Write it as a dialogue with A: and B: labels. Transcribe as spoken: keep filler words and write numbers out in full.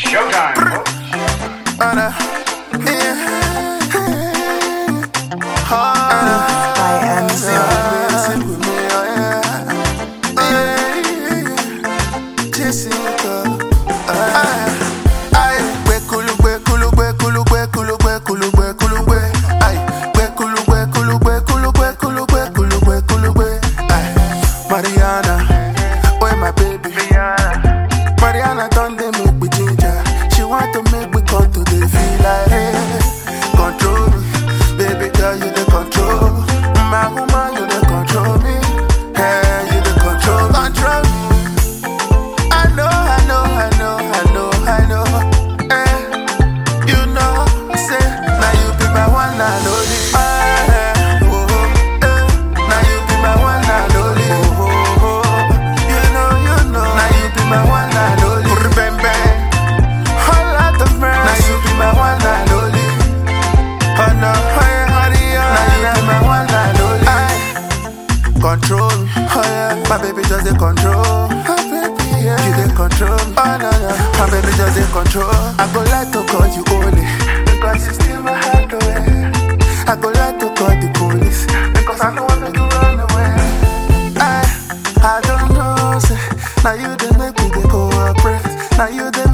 A: Showtime.
B: Anna, yeah. Anna,
C: I am Zero.
B: sing with me, oh yeah. Yeah. Jessica, ah, ay, gbe kulu, gbe kulu, gbe kulu, gbe kulu, gbe kulu, gbe kulu, gbe, ay, gbe kulu, gbe kulu, gbe kulu, gbe kulu, gbe kulu, gbe kulu, gbe, ay, Mariana, oh my baby, Mariana done dey make me ginger. She want to make me come to the feel like hey, control me, baby girl you the control. My woman you the control me, hey you the control, control me. I know, I know, I know, I know, I know. Hey, you know, say now you be my one and only. Hey, oh, hey, now you be my one and only. Oh, oh, oh, you know, you know, now you be my one and only. Bang bang, whole lot of friends. Now you be my one and only. Oh no, hey, honey, now you be my one and only. Aye. Control me, oh yeah, my baby just the control. My baby, yeah, you the control. Oh no no, my baby just the control. I go like to call you only because you steal my heart away. I go like to call the police because I don't want to run away. I, I don't know, say, now you the make me they cooperate. Now you the